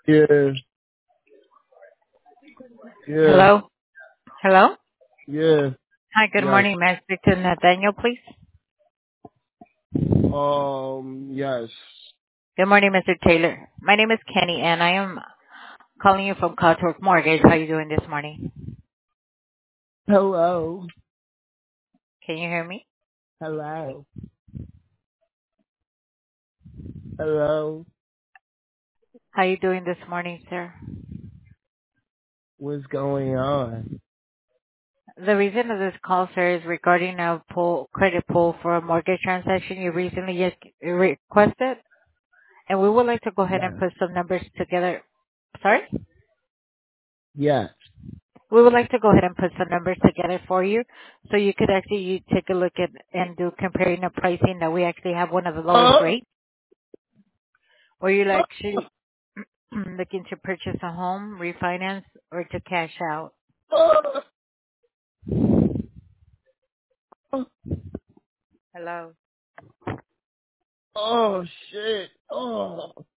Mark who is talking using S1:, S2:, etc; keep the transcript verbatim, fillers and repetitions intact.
S1: Yeah, yeah,
S2: Hello? Hello?
S1: yeah,
S2: Hi, good
S1: yes.
S2: morning. May I speak to Nathaniel, please?
S1: Um, yes.
S2: Good morning, Mister Taylor. My name is Kenny, and I am calling you from Cotworth Mortgage. How are you doing this morning?
S1: Hello,
S2: Can you hear me?
S1: hello, hello.
S2: How are you doing this morning, sir?
S1: What's going on?
S2: The reason of this call, sir, is regarding a pull, credit pull for a mortgage transaction you recently just requested, and we would like to go ahead and
S1: Yes,
S2: put some numbers together. Sorry?
S1: yes.
S2: We would like to go ahead and put some numbers together for you so you could actually you take a look at and do comparing the pricing that we actually have one of the lowest
S1: Oh,
S2: rates, or you're actually looking to purchase a home, refinance, or to cash out.
S1: oh, oh,
S2: Hello.
S1: oh, shit. Oh.